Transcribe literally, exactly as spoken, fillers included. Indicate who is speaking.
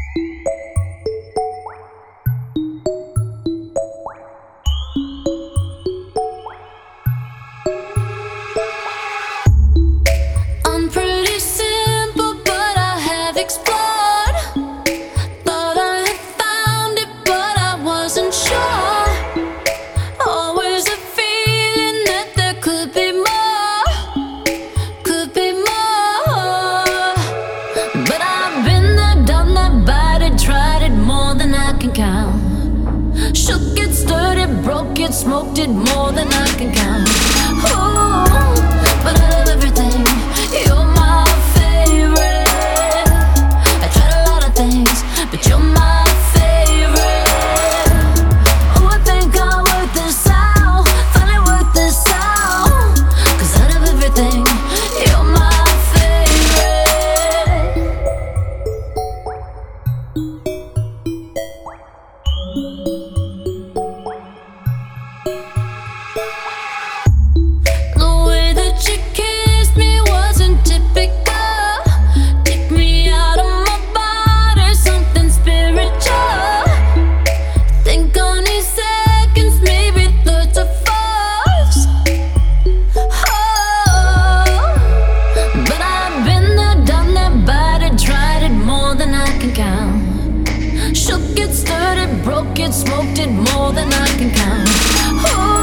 Speaker 1: I'm pretty simple, but I have explored. Thought I had found it, but I wasn't sure. Always a feeling that there could be more, could be more. But I've been there, done that, bought it, tried it more than I can count. Shook it, stirred it, broke it, smoked it more than I can count. Ooh, but I love everything. You're my favorite. I tried a lot of things, but you're my favorite. Oh, I think I'll work this out, finally work this out. 'Cause out of everything, you're my favorite. The way that you kissed me wasn't typical. Took me out of my body, something spiritual. Think only seconds, maybe thirds or fourths. Oh, but I've been there, done that, bought it, tried it more than I can count. Shook it, stirred it, broke it, smoked it more than I can count. Oh,